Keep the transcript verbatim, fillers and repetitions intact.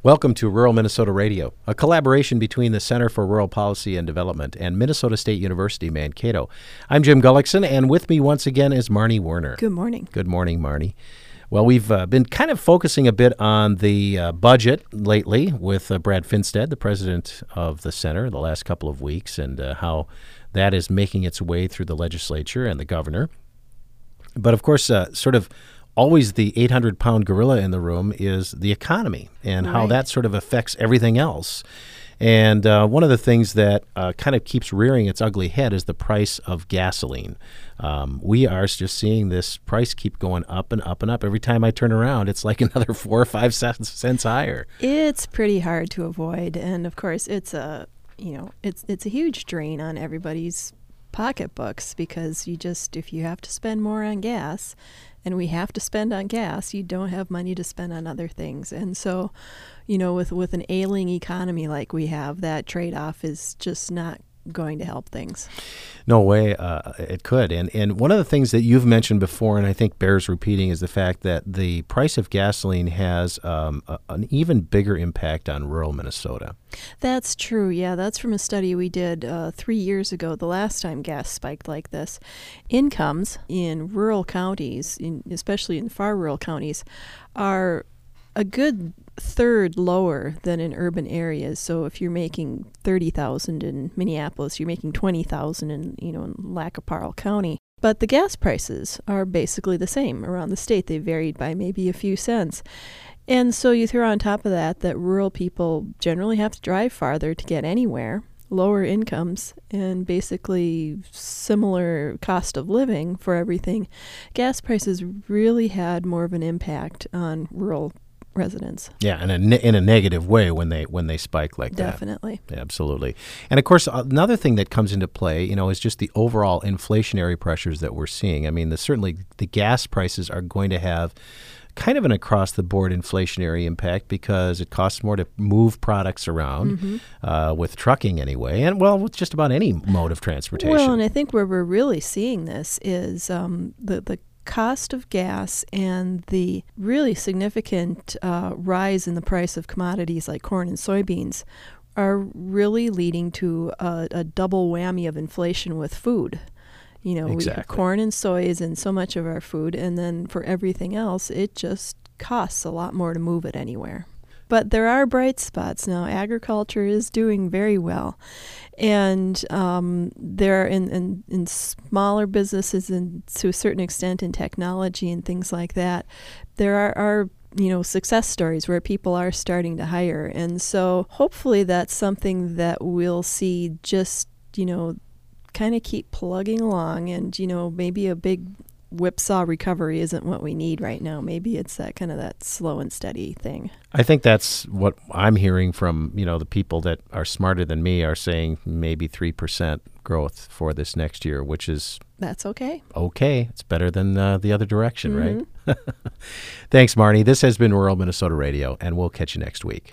Welcome to Rural Minnesota Radio, a collaboration between the Center for Rural Policy and Development and Minnesota State University, Mankato. I'm Jim Gullickson, and with me once again is Marnie Werner. Good morning. Good morning, Marnie. Well, we've uh, been kind of focusing a bit on the uh, budget lately with uh, Brad Finstad, the president of the center, the last couple of weeks, and uh, how that is making its way through the legislature and the governor. But, of course, uh, sort of always the eight hundred pound gorilla in the room is the economy and right. how that sort of affects everything else. And uh, one of the things that uh, kind of keeps rearing its ugly head is the price of gasoline. Um, we are just seeing this price keep going up and up and up. Every time I turn around, it's like another four or five cents, cents higher. It's pretty hard to avoid. And, of course, it's a, you know, it's it's a huge drain on everybody's pocketbooks because you just, if you have to spend more on gas, and we have to spend on gas, you don't have money to spend on other things. And so, you know, with, with an ailing economy like we have, that trade-off is just not going to help things. No way uh, it could. And and one of the things that you've mentioned before, and I think bears repeating, is the fact that the price of gasoline has um, a, an even bigger impact on rural Minnesota. That's true. Yeah, that's from a study we did uh, three years ago, the last time gas spiked like this. Incomes in rural counties, in, especially in far rural counties, are a good third lower than in urban areas. So if you're making thirty thousand in Minneapolis, you're making twenty thousand in, you know, in Lac-Qui-Parle County. But the gas prices are basically the same around the state. They varied by maybe a few cents. And so you throw on top of that that rural people generally have to drive farther to get anywhere, lower incomes, and basically similar cost of living for everything. Gas prices really had more of an impact on rural residents. Yeah, in a ne- in a negative way when they when they spike like Definitely. that. Definitely. Absolutely. And of course, another thing that comes into play, you know, is just the overall inflationary pressures that we're seeing. I mean, the, certainly the gas prices are going to have kind of an across-the-board inflationary impact because it costs more to move products around, mm-hmm. uh, with trucking anyway, and, well, with just about any mode of transportation. Well, and I think where we're really seeing this is um, the, the cost of gas and the really significant uh, rise in the price of commodities like corn and soybeans are really leading to a, a double whammy of inflation with food. You know, exactly. we have corn and soy is in so much of our food, and then for everything else, it just costs a lot more to move it anywhere. But there are bright spots now. Agriculture is doing very well. And um, there are in, in, in smaller businesses and to a certain extent in technology and things like that, there are, are you know, success stories where people are starting to hire. And so hopefully that's something that we'll see just, you know, kind of keep plugging along, and, you know, maybe a big whipsaw recovery isn't what we need right now. Maybe it's that kind of that slow and steady thing. I think that's what I'm hearing from, you know, the people that are smarter than me are saying maybe three percent growth for this next year, which is... That's okay. Okay. It's better than uh, the other direction, mm-hmm. right? Thanks, Marnie. This has been Rural Minnesota Radio, and we'll catch you next week.